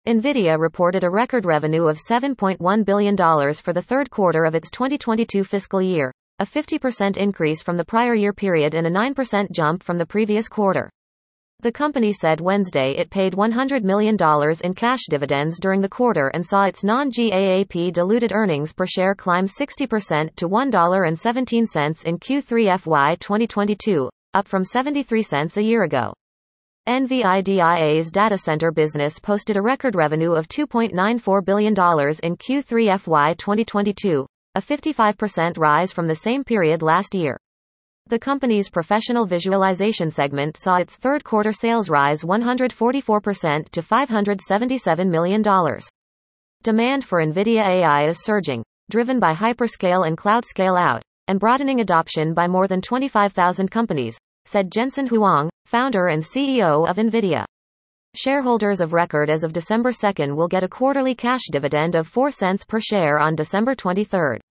NVIDIA reported a record revenue of $7.1 billion for the third quarter of its 2022 fiscal year, a 50% increase from the prior year period and a 9% jump from the previous quarter. The company said Wednesday it paid $100 million in cash dividends during the quarter and saw its non-GAAP diluted earnings per share climb 60% to $1.17 in Q3 FY 2022, up from 73 cents a year ago. NVIDIA's data center business posted a record revenue of $2.94 billion in Q3 FY 2022, a 55% rise from the same period last year. The company's professional visualization segment saw its third quarter sales rise 144% to $577 million. Demand for NVIDIA AI is surging, driven by hyperscale and cloud scale-out, and broadening adoption by more than 25,000 companies, said Jensen Huang, founder and CEO of NVIDIA. Shareholders of record as of December 2 will get a quarterly cash dividend of 4 cents per share on December 23.